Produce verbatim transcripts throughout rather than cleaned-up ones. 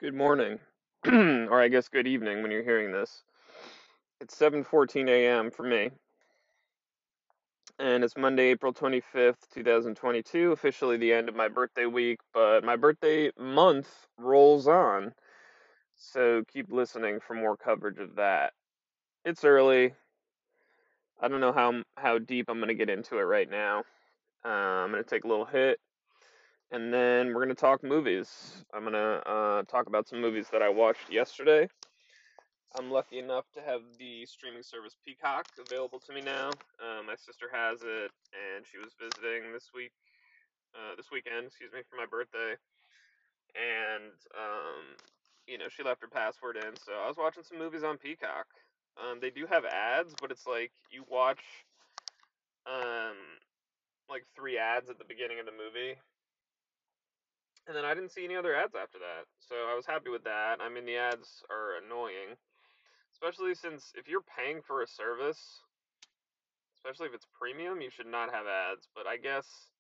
Good morning, or I guess good evening when you're hearing this. It's seven fourteen a m for me, and it's Monday, April twenty-fifth, twenty twenty-two, officially the end of my birthday week, but my birthday month rolls on, so keep listening for more coverage of that. It's early. I don't know how how deep I'm going to get into it right now. Uh, I'm going to take a little hit, and then we're going to talk movies. I'm going to uh, talk about some movies that I watched yesterday. I'm lucky enough to have the streaming service Peacock available to me now. Uh, my sister has it, and she was visiting this week, uh, this weekend, excuse me, for my birthday. And um, you know, she left her password in, so I was watching some movies on Peacock. Um, they do have ads, but it's like you watch um, like three ads at the beginning of the movie, and then I didn't see any other ads after that. So I was happy with that. I mean, the ads are annoying, especially since if you're paying for a service, especially if it's premium, you should not have ads. But I guess,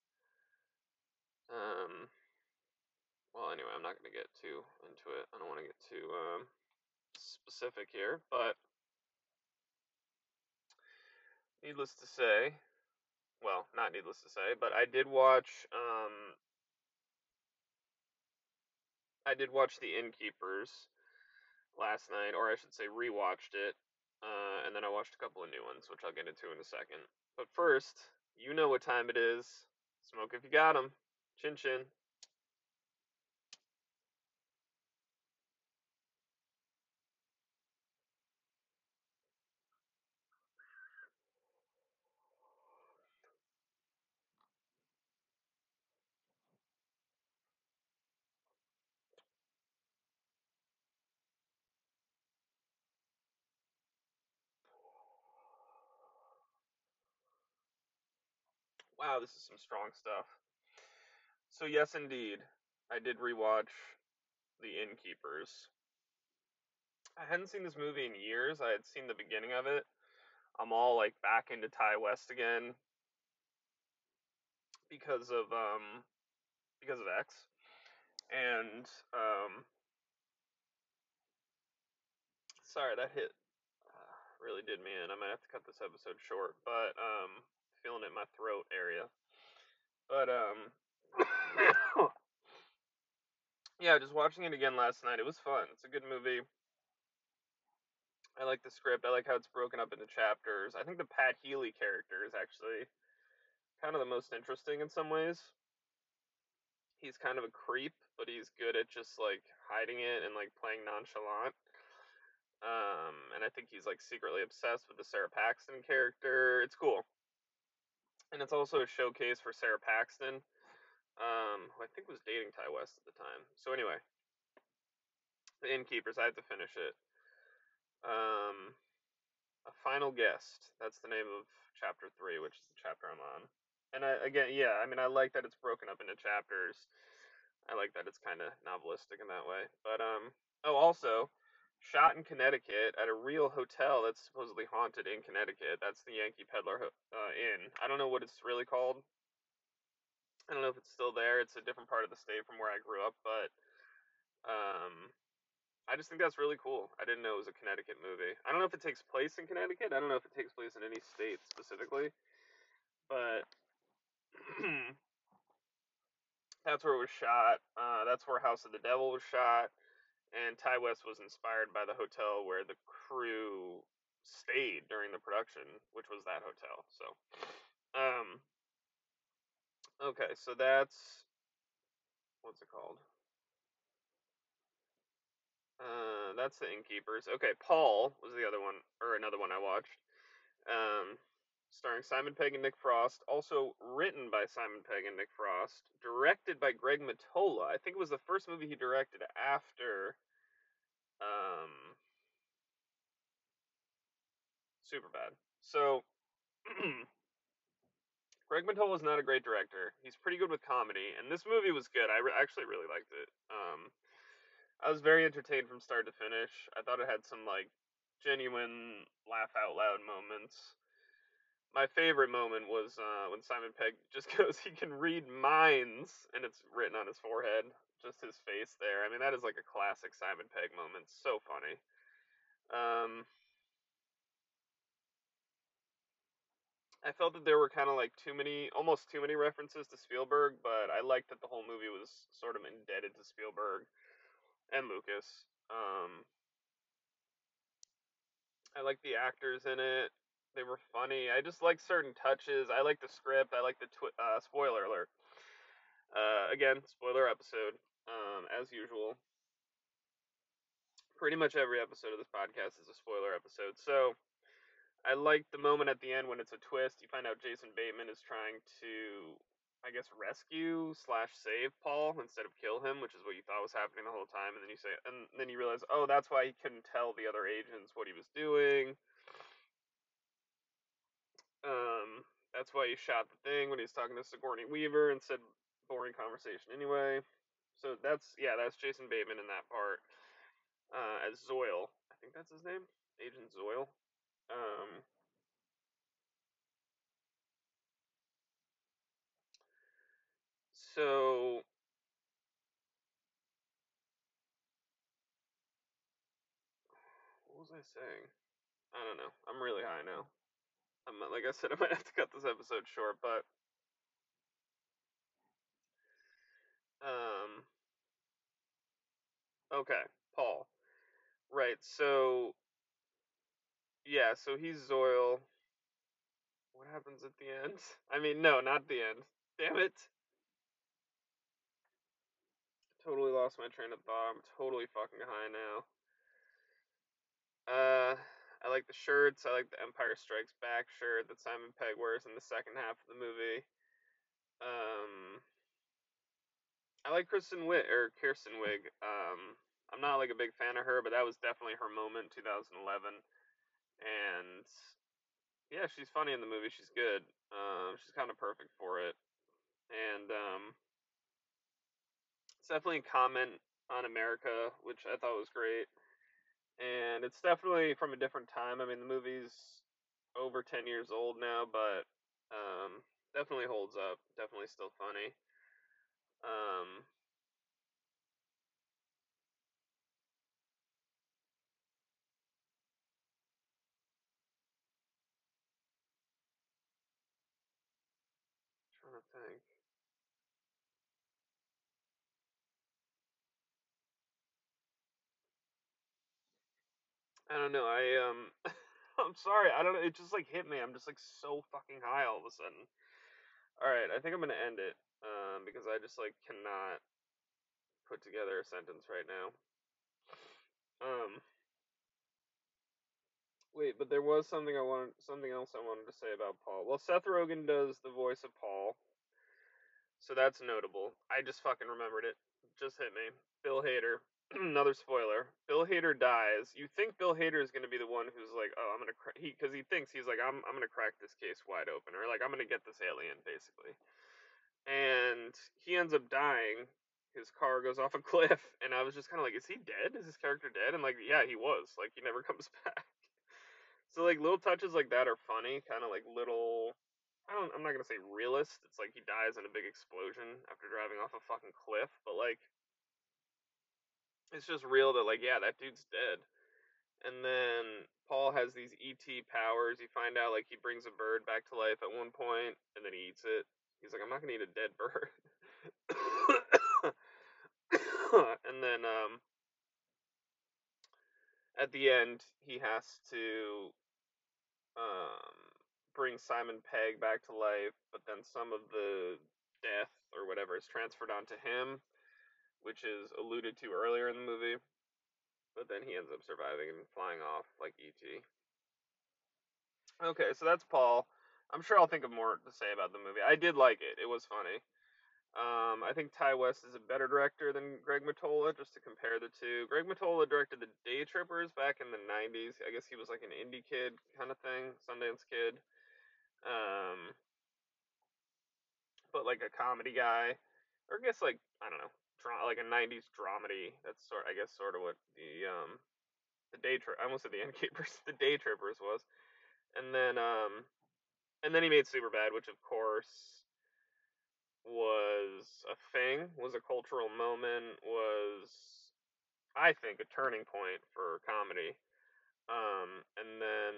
um, well, anyway, I'm not going to get too into it. I don't want to get too um, specific here, but needless to say, well, not needless to say, but I did watch, um, I did watch The Innkeepers last night, or I should say, rewatched it, uh, and then I watched a couple of new ones, which I'll get into in a second. But first, you know what time it is. Smoke if you got 'em. Chin chin. Wow, this is some strong stuff. So yes, indeed, I did rewatch The Innkeepers. I hadn't seen this movie in years. I had seen the beginning of it. I'm all like back into Ty West again because of um because of X, and um sorry that hit uh, really did me in. I might have to cut this episode short, but um feeling it in my throat area. But um yeah, just watching it again last night. It was fun. It's a good movie. I like the script. I like how it's broken up into chapters. I think the Pat Healy character is actually kind of the most interesting in some ways. He's kind of a creep, but he's good at just like hiding it and like playing nonchalant. Um, and I think he's like secretly obsessed with the Sarah Paxton character. It's cool, and it's also a showcase for Sarah Paxton, um, who I think was dating Ty West at the time. So anyway, The Innkeepers. I have to finish it. Um, a Final Guest. That's the name of chapter three, which is the chapter I'm on. And I, again, yeah, I mean, I like that it's broken up into chapters. I like that it's kind of novelistic in that way. But um, oh, also shot in Connecticut at a real hotel that's supposedly haunted in Connecticut. That's the Yankee Peddler uh, Inn. I don't know what it's really called. I don't know if it's still there. It's a different part of the state from where I grew up, but um, I just think that's really cool. I didn't know it was a Connecticut movie. I don't know if it takes place in Connecticut. I don't know if it takes place in any state specifically, but that's where it was shot. Uh, that's where House of the Devil was shot. And Ty West was inspired by the hotel where the crew stayed during the production, which was that hotel. So, um, okay, so that's what's it called? Uh, that's the Innkeepers. Okay, Paul was the other one, or another one I watched. Um, starring Simon Pegg and Nick Frost. Also written by Simon Pegg and Nick Frost. Directed by Greg Mottola. I think it was the first movie he directed after um, Superbad. So Greg Mottola is not a great director. He's pretty good with comedy, and this movie was good. I re- actually really liked it. Um, I was very entertained from start to finish. I thought it had some like genuine laugh out loud moments. my favorite moment was uh, when Simon Pegg just goes, he can read minds, and it's written on his forehead. Just his face there. I mean, that is like a classic Simon Pegg moment. So funny. Um, I felt that there were kind of like too many, almost too many references to Spielberg, but I liked that the whole movie was sort of indebted to Spielberg and Lucas. Um, I like the actors in it. They were funny. I just like certain touches. I like the script. I like the twi- uh, spoiler alert. Uh, again, spoiler episode, um, as usual. Pretty much every episode of this podcast is a spoiler episode. So I like the moment at the end when it's a twist. You find out Jason Bateman is trying to, I guess, rescue slash save Paul instead of kill him, which is what you thought was happening the whole time. And then you say, and then you realize, oh, that's why he couldn't tell the other agents what he was doing. Um, that's why he shot the thing when he was talking to Sigourney Weaver and said boring conversation anyway. So that's yeah, that's Jason Bateman in that part uh, as Zoyle. I think that's his name, Agent Zoyle. Um, so what was I saying? I don't know. I'm really high now. I'm like I said, I might have to cut this episode short, but um, okay, Paul. Right. So yeah, so he's Zoyle. What happens at the end? I mean, no, not the end. Damn it. Totally lost my train of thought. I'm totally fucking high now. Uh, I like the shirts. I like the Empire Strikes Back shirt that Simon Pegg wears in the second half of the movie. Um, I like Kristen Wiig or Kirsten Wiig. Um, I'm not like a big fan of her, but that was definitely her moment, two thousand eleven. And yeah, she's funny in the movie. She's good. Um, she's kind of perfect for it. And um, it's definitely a comment on America, which I thought was great. And it's definitely from a different time. I mean, the movie's over ten years old now, but um, definitely holds up. Definitely still funny. Um, trying to think. I don't know. I um, I'm sorry. I don't know. It just like hit me. I'm just like so fucking high all of a sudden. All right, I think I'm gonna end it um, because I just like cannot put together a sentence right now. Um, wait, but there was something I wanted, something else I wanted to say about Paul. Well, Seth Rogen does the voice of Paul, so that's notable. I just fucking remembered it. Just hit me. Bill Hader. Another spoiler. Bill Hader dies. You think Bill Hader is gonna be the one who's like, oh, I'm gonna cra-, he because he thinks he's like, I'm I'm gonna crack this case wide open, or like I'm gonna get this alien basically. And he ends up dying. His car goes off a cliff, and I was just kind of like, is he dead? Is his character dead? And like, yeah, he was. Like, he never comes back. So like little touches like that are funny, kind of like little. I don't. I'm not gonna say realist. It's like he dies in a big explosion after driving off a fucking cliff, but like it's just real that like yeah, that dude's dead. And then Paul has these E T powers. You find out like he brings a bird back to life at one point, and then he eats it. He's like, I'm not gonna eat a dead bird. And then um, at the end, he has to um, bring Simon Pegg back to life, but then some of the death or whatever is transferred onto him, which is alluded to earlier in the movie. But then he ends up surviving and flying off like E T. Okay, so that's Paul. I'm sure I'll think of more to say about the movie. I did like it. It was funny. Um, I think Ty West is a better director than Greg Mottola, just to compare the two. Greg Mottola directed the Day Trippers back in the nineties. I guess he was like an indie kid kind of thing, Sundance kid. Um, but like a comedy guy, or I guess like I don't know, dra- like a nineties dramedy. That's sort, I guess, sort of what the um the Day Trip. I almost said the Innkeepers. The Day Trippers was, and then um And then he made Superbad, which of course was a thing, was a cultural moment, was I think a turning point for comedy. Um, and then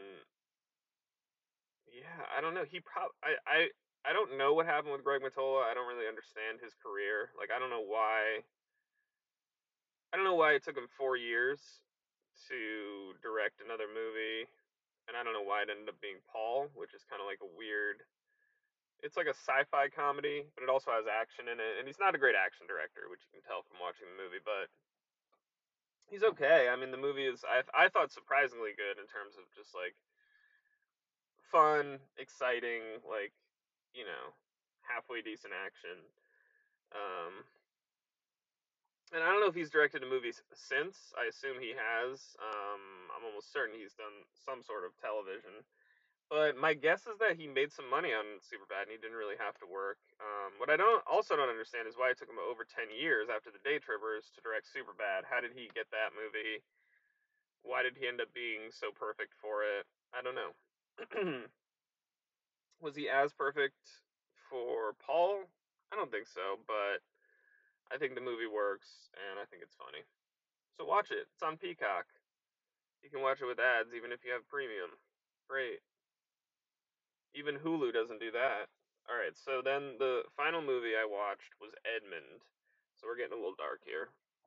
yeah, I don't know. He prob I I I don't know what happened with Greg Mottola. I don't really understand his career. Like I don't know why I don't know why it took him four years to direct another movie, and I don't know why it ended up being Paul, which is kind of like a weird. It's like a sci-fi comedy, but it also has action in it, and he's not a great action director, which you can tell from watching the movie. But he's okay. I mean, the movie is I I thought surprisingly good in terms of just like fun, exciting, like you know, halfway decent action. Um, and I don't know if he's directed a movie since. I assume he has. Um, I'm almost certain he's done some sort of television. But my guess is that he made some money on Superbad and he didn't really have to work. Um, what I don't also don't understand is why it took him over ten years after the Day Trippers to direct Superbad. How did he get that movie? Why did he end up being so perfect for it? I don't know. Was he as perfect for Paul? I don't think so, but I think the movie works and I think it's funny. So watch it. It's on Peacock. You can watch it with ads even if you have premium. Great. Even Hulu doesn't do that. Alright, so then the final movie I watched was Edmund. So we're getting a little dark here.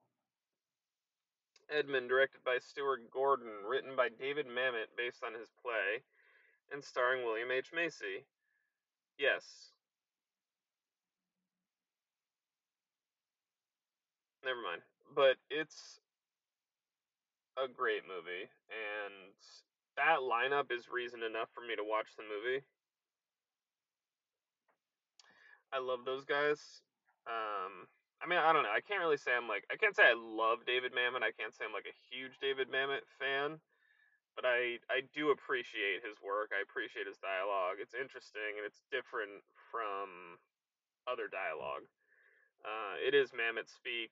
Edmund, directed by Stuart Gordon, written by David Mamet based on his play, and starring William H. Macy. Yes. Never mind. But it's a great movie, and that lineup is reason enough for me to watch the movie. I love those guys. Um, I mean, I don't know. I can't really say I'm like I can't say I love David Mamet. I can't say I'm like a huge David Mamet fan, but I I do appreciate his work. I appreciate his dialogue. It's interesting and it's different from other dialogue. Uh, it is Mamet speak,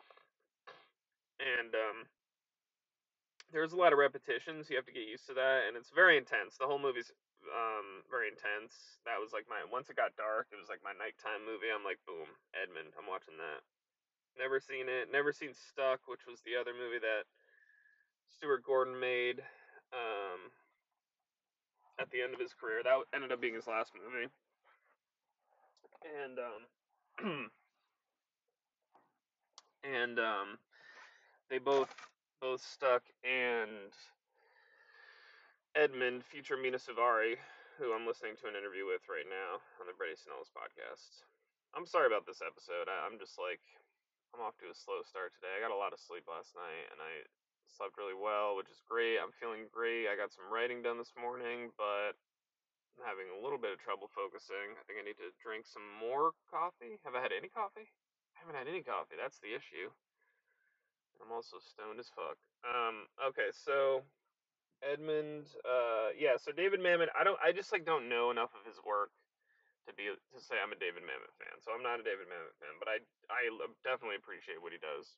and um, there's a lot of repetitions. You have to get used to that, and it's very intense. The whole movie's um, very intense. That was like my once it got dark, it was like my nighttime movie. I'm like, boom, Edmund. I'm watching that. Never seen it. Never seen Stuck, which was the other movie that Stuart Gordon made um, at the end of his career. That ended up being his last movie. And um, and um, they both both Stuck and Edmund feature Mina Suvari, who I'm listening to an interview with right now on the Brady Snells podcast. I'm sorry about this episode. I, I'm just like I'm off to a slow start today. I got a lot of sleep last night, and I slept really well, which is great. I'm feeling great. I got some writing done this morning, but I'm having a little bit of trouble focusing. I think I need to drink some more coffee. Have I had any coffee? I haven't had any coffee. That's the issue. I'm also stoned as fuck. Um, okay, so Edmund, uh, yeah, so David Mamet, I don't, I just like don't know enough of his work to be to say I'm a David Mamet fan. So I'm not a David Mamet fan, but I, I definitely appreciate what he does,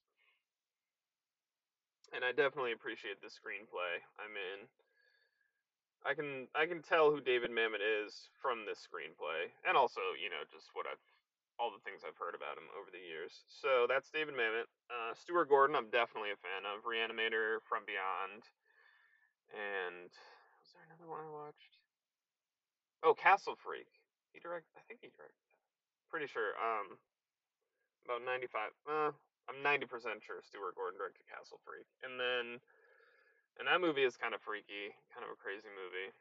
and I definitely appreciate the screenplay. I mean, I can, I can tell who David Mamet is from this screenplay, and also, you know, just what I've all the things I've heard about him over the years. So that's David Mamet. Uh, Stuart Gordon, I'm definitely a fan of. Reanimator, From Beyond, and was there another one I watched? Oh, Castle Freak. He direct. I think he directed. Pretty sure. Um, about ninety-five. Uh, I'm ninety percent sure Stuart Gordon directed Castle Freak, and then and that movie is kind of freaky, kind of a crazy movie.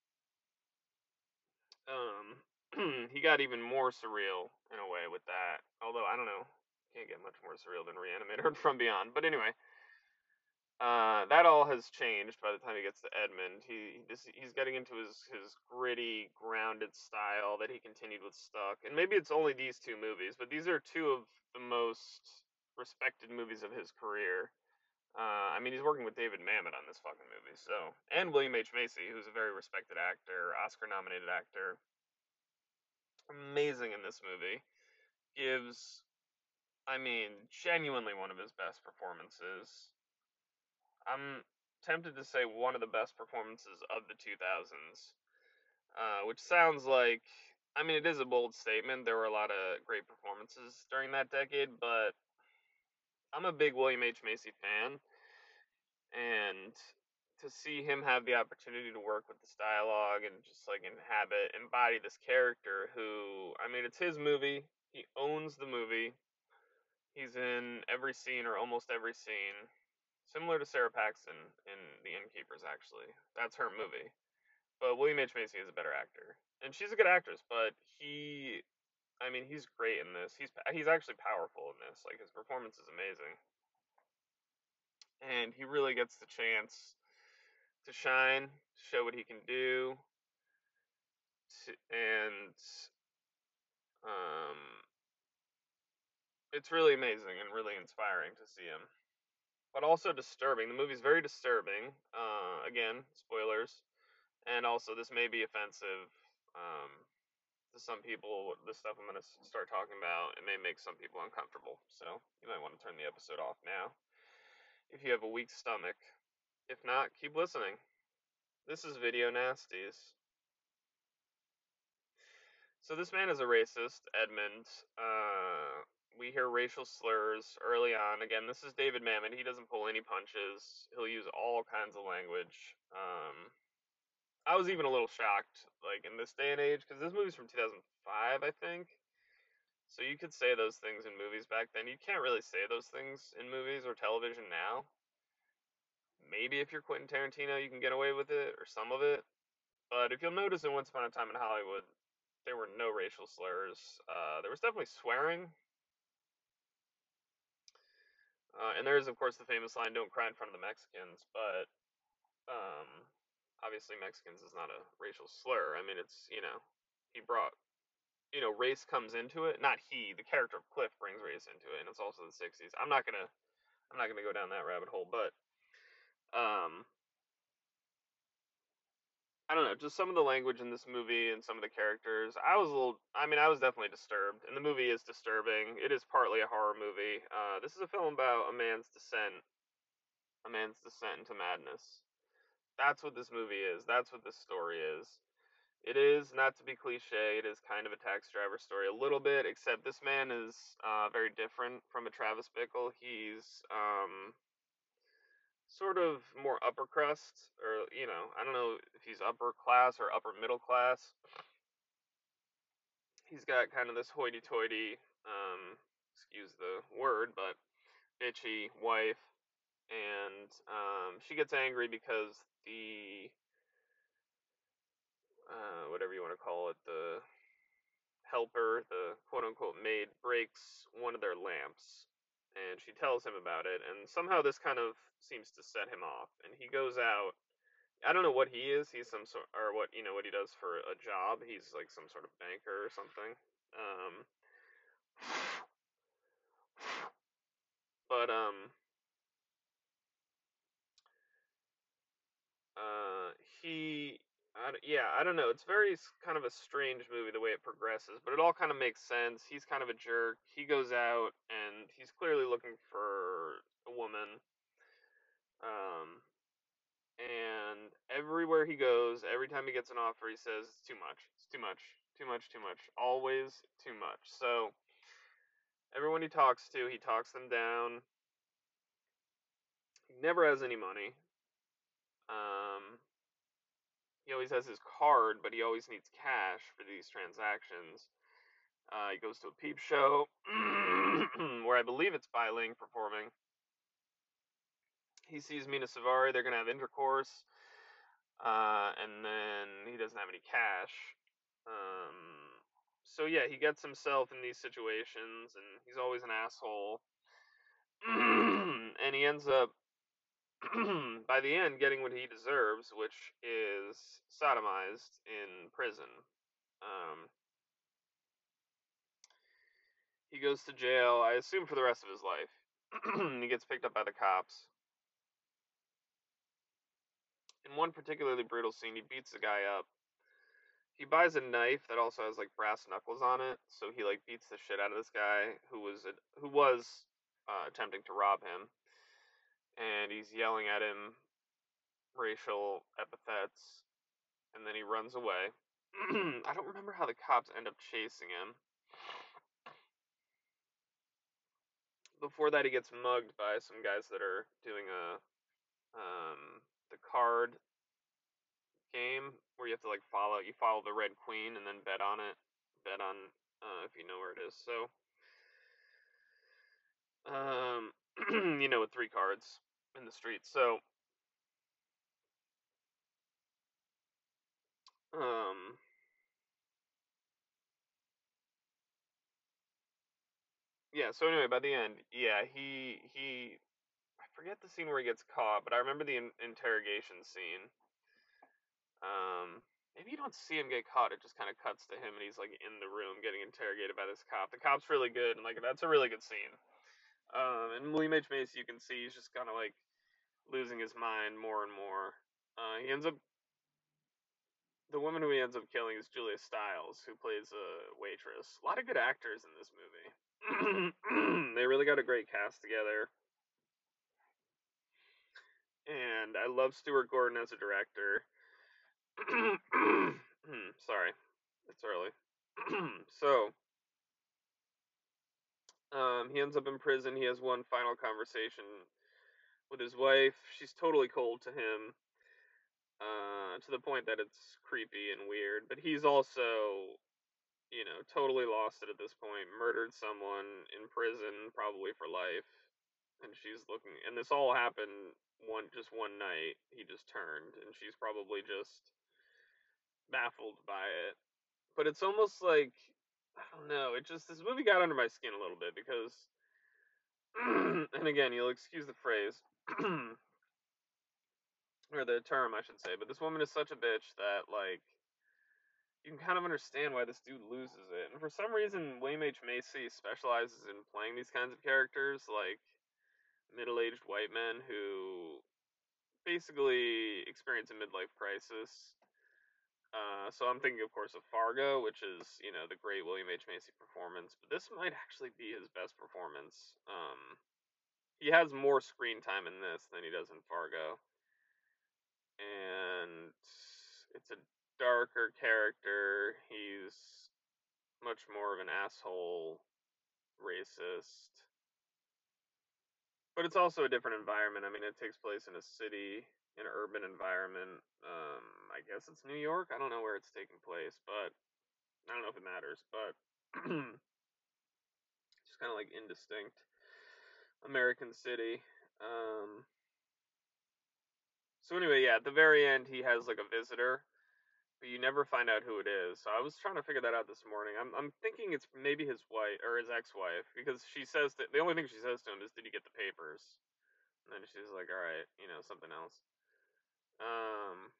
Um, he got even more surreal in a way with that. Although I don't know, can't get much more surreal than Reanimator and From Beyond. But anyway, uh, that all has changed by the time he gets to Edmund. He this, he's getting into his his gritty, grounded style that he continued with Stuck, and maybe it's only these two movies, but these are two of the most respected movies of his career. Uh, I mean, he's working with David Mamet on this fucking movie, so and William H Macy, who's a very respected actor, Oscar-nominated actor, amazing in this movie. Gives, I mean, genuinely one of his best performances. I'm tempted to say one of the best performances of the two thousands. uh, which sounds like, I mean, it is a bold statement. There were a lot of great performances during that decade, but I'm a big William H. Macy fan, and to see him have the opportunity to work with this dialogue and just like inhabit, embody this character who, I mean, it's his movie. He owns the movie. He's in every scene or almost every scene. Similar to Sarah Paxton in The Innkeepers, actually. That's her movie. But William H. Macy is a better actor. And she's a good actress, but he, I mean, he's great in this. He's he's actually powerful in this. Like, his performance is amazing. And he really gets the chance to shine, show what he can do, to, and um, it's really amazing and really inspiring to see him. But also disturbing. The movie's very disturbing. Uh, again, spoilers. And also, this may be offensive um, to some people. The stuff I'm going to start talking about, it may make some people uncomfortable. So you might want to turn the episode off now if you have a weak stomach. If not, keep listening. This is Video Nasties. So this man is a racist, Edmund. Uh, we hear racial slurs early on. Again, this is David Mamet. He doesn't pull any punches. He'll use all kinds of language. Um, I was even a little shocked, like in this day and age, because this movie's from two thousand five, I think. So you could say those things in movies back then. You can't really say those things in movies or television now. Maybe if you're Quentin Tarantino, you can get away with it or some of it. But if you'll notice in Once Upon a Time in Hollywood, there were no racial slurs. Uh, there was definitely swearing. Uh, and there is, of course, the famous line, "Don't cry in front of the Mexicans." But um, obviously, Mexicans is not a racial slur. I mean, it's, you know, he brought, you know, race comes into it. Not he, the character of Cliff brings race into it. And it's also the sixties. I'm not going to I'm not gonna go down that rabbit hole, but um, I don't know, just some of the language in this movie and some of the characters. I was a little, I mean, I was definitely disturbed, and the movie is disturbing. It is partly a horror movie. Uh, this is a film about a man's descent, a man's descent into madness. That's what this movie is. That's what this story is. It is, not to be cliche, it is kind of a taxi driver story a little bit, except this man is uh, very different from a Travis Bickle. He's um, sort of more upper crust, or you know, I don't know if he's upper class or upper middle class. He's got kind of this hoity-toity, um, excuse the word, but bitchy wife, and um, she gets angry because the uh, whatever you want to call it, the helper, the quote-unquote maid, breaks one of their lamps, and she tells him about it, and somehow this kind of seems to set him off, and he goes out. I don't know what he is. He's some sort, or what you know, what he does for a job. He's like some sort of banker or something. Um, but um, uh, he, I, yeah, I don't know. It's very kind of a strange movie the way it progresses, but it all kind of makes sense. He's kind of a jerk. He goes out and he's clearly looking for a woman. Um, and everywhere he goes, every time he gets an offer, he says it's too much. It's too much. Too much. Too much. Always too much. So everyone he talks to, he talks them down. He never has any money. Um, he always has his card, but he always needs cash for these transactions. Uh, he goes to a peep show where I believe it's Bai Ling performing. He sees Mina Savari. They're gonna have intercourse, uh, and then he doesn't have any cash. Um, so yeah, he gets himself in these situations, and he's always an asshole. And he ends up by the end getting what he deserves, which is sodomized in prison. Um, he goes to jail, I assume, for the rest of his life. He gets picked up by the cops. In one particularly brutal scene, he beats the guy up. He buys a knife that also has like brass knuckles on it, so he like beats the shit out of this guy who was who was uh, attempting to rob him, and he's yelling at him racial epithets, and then he runs away. I don't remember how the cops end up chasing him. Before that, he gets mugged by some guys that are doing a um the card game where you have to like follow you follow the red queen and then bet on it. Bet on uh, if you know where it is. So um you know with three cards in the street. So um yeah, so anyway, by the end, yeah, he he I forget the scene where he gets caught, but I remember the in- interrogation scene. Um, maybe you don't see him get caught; it just kind of cuts to him, and he's like in the room getting interrogated by this cop. The cop's really good, and like that's a really good scene. Um, and William H Macy, you can see he's just kind of like losing his mind more and more. Uh, he ends up the woman who he ends up killing is Julia Stiles, who plays a waitress. A lot of good actors in this movie. They really got a great cast together, and I love Stuart Gordon as a director. Sorry, it's early. So, um, he ends up in prison. He has one final conversation with his wife. She's totally cold to him, uh, to the point that it's creepy and weird. But he's also, you know, totally lost it at this point. Murdered someone in prison, probably for life. And she's looking, and this all happened one just one night. He just turned, and she's probably just baffled by it. But it's almost like I don't know. It just this movie got under my skin a little bit because, and again, you'll excuse the phrase or the term, I should say. But this woman is such a bitch that like you can kind of understand why this dude loses it. And for some reason, William H Macy specializes in playing these kinds of characters, like middle-aged white men who basically experience a midlife crisis. Uh, so I'm thinking, of course, of Fargo, which is you know the great William H Macy performance. But this might actually be his best performance. Um, he has more screen time in this than he does in Fargo, and it's a darker character. He's much more of an asshole, racist, but it's also a different environment. I mean, it takes place in a city, in an urban environment. Um, I guess it's New York. I don't know where it's taking place, but I don't know if it matters. But just kind of like indistinct American city. Um, so anyway, yeah, at the very end, he has like a visitor, but you never find out who it is. So I was trying to figure that out this morning. I'm I'm thinking it's maybe his wife or his ex-wife because she says that the only thing she says to him is, "Did you get the papers?" And then she's like, "All right, you know, something else." Um,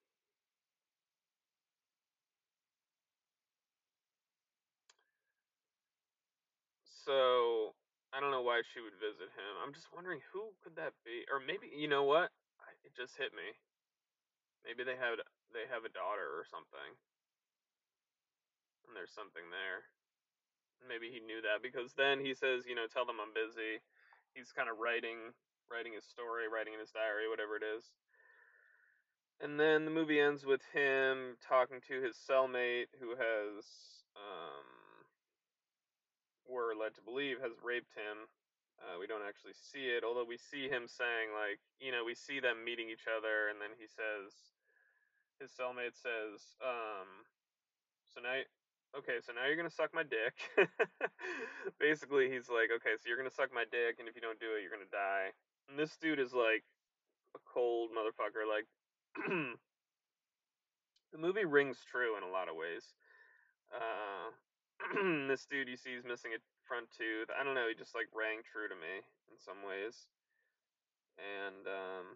so I don't know why she would visit him. I'm just wondering who could that be, or maybe you know what? I, it just hit me. Maybe they have they have a daughter or something, and there's something there. Maybe he knew that because then he says, you know, tell them I'm busy. He's kind of writing writing his story, writing in his diary, whatever it is. And then the movie ends with him talking to his cellmate who has um we're led to believe has raped him. Uh, we don't actually see it, although we see him saying like, you know, we see them meeting each other and then he says his cellmate says, um, So now, okay, so now you're gonna suck my dick. Basically, he's like, okay, so you're gonna suck my dick, and if you don't do it, you're gonna die. And this dude is like a cold motherfucker. Like, the movie rings true in a lot of ways. Uh, this dude you see is missing a front tooth. I don't know. He just like rang true to me in some ways. And um,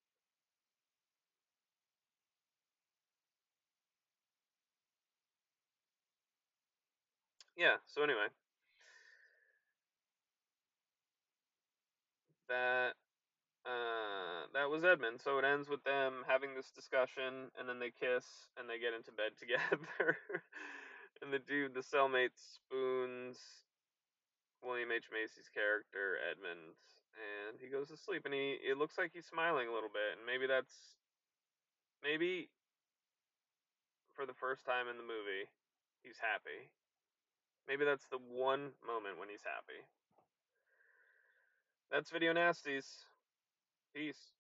yeah. So anyway, that Uh, that was Edmund. So it ends with them having this discussion, and then they kiss, and they get into bed together. And the dude, the cellmate, spoons William H Macy's character Edmund, and he goes to sleep. And he, it looks like he's smiling a little bit, and maybe that's maybe for the first time in the movie, he's happy. Maybe that's the one moment when he's happy. That's Video Nasties. Peace.